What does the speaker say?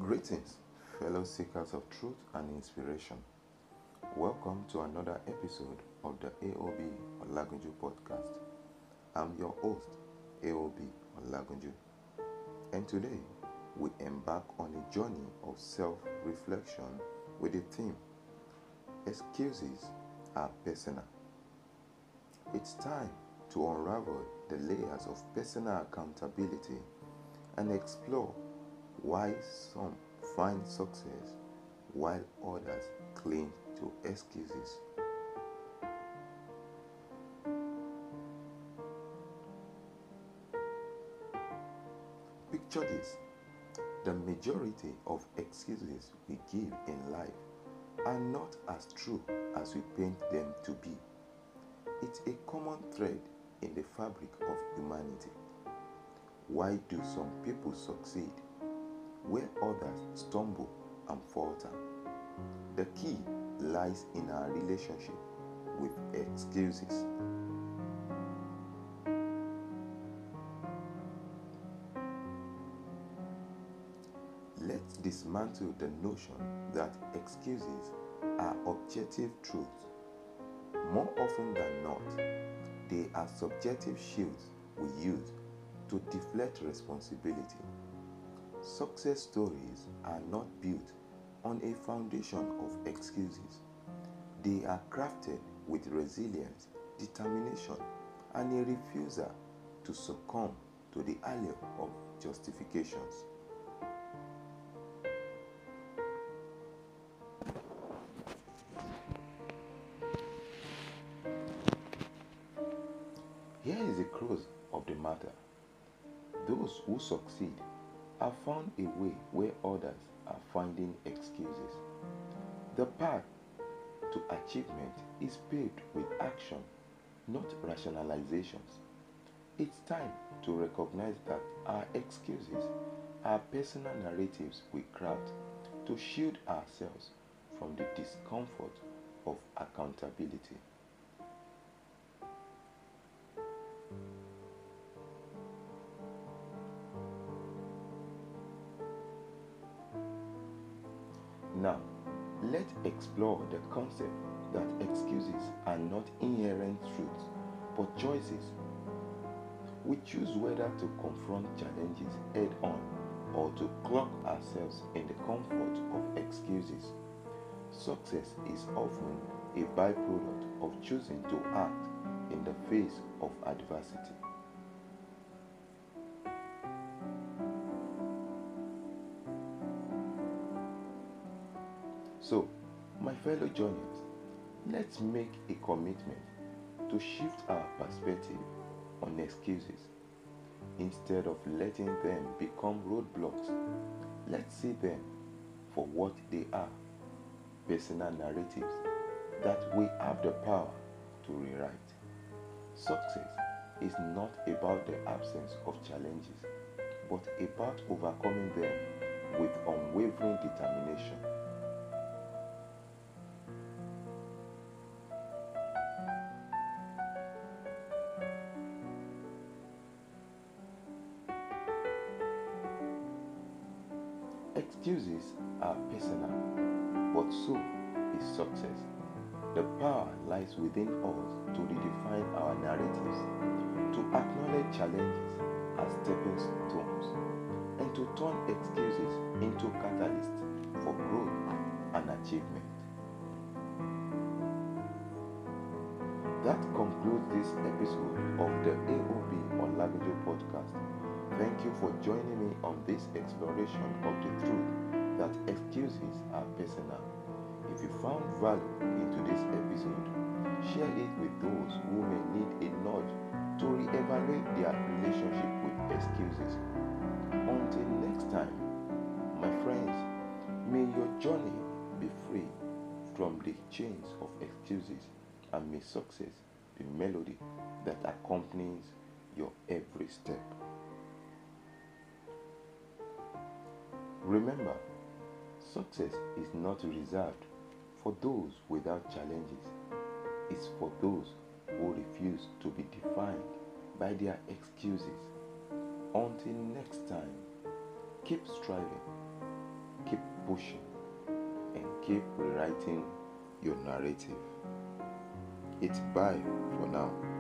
Greetings, fellow seekers of truth and inspiration. Welcome to another episode of the AOB Olagunju podcast. I'm your host, AOB Olagunju, and today we embark on a journey of self-reflection with the theme, Excuses are personal. It's time to unravel the layers of personal accountability and explore why some find success while others cling to excuses. Picture this: the majority of excuses we give in life are not as true as we paint them to be. It's a common thread in the fabric of humanity. Why do some people succeed where others stumble and falter? The key lies in our relationship with excuses. Let's dismantle the notion that excuses are objective truths. More often than not, they are subjective shields we use to deflect responsibility. Success stories are not built on a foundation of excuses. They are crafted with resilience, determination, and a refusal to succumb to the allure of justifications. Here is the crux of the matter. Those who succeed have found a way where others are finding excuses. The path to achievement is paved with action, not rationalizations. It's time to recognize that our excuses are personal narratives we craft to shield ourselves from the discomfort of accountability. Now, let's explore the concept that excuses are not inherent truths, but choices. We choose whether to confront challenges head on or to cloak ourselves in the comfort of excuses. Success is often a byproduct of choosing to act in the face of adversity. So, my fellow journeyers, let's make a commitment to shift our perspective on excuses. Instead of letting them become roadblocks, let's see them for what they are: personal narratives that we have the power to rewrite. Success is not about the absence of challenges, but about overcoming them with unwavering determination. Excuses are personal, but so is success. The power lies within us to redefine our narratives, to acknowledge challenges as stepping stones, and to turn excuses into catalysts for growth and achievement. That concludes this episode of the AOB Olagunju podcast. Thank you for joining me on this exploration of the truth that excuses are personal. If you found value in today's episode, share it with those who may need a nudge to reevaluate their relationship with excuses. Until next time, my friends, may your journey be free from the chains of excuses, and may success be melody that accompanies your every step. Remember, success is not reserved for those without challenges. It's for those who refuse to be defined by their excuses. Until next time, keep striving, pushing and keep rewriting your narrative. It's bye for now.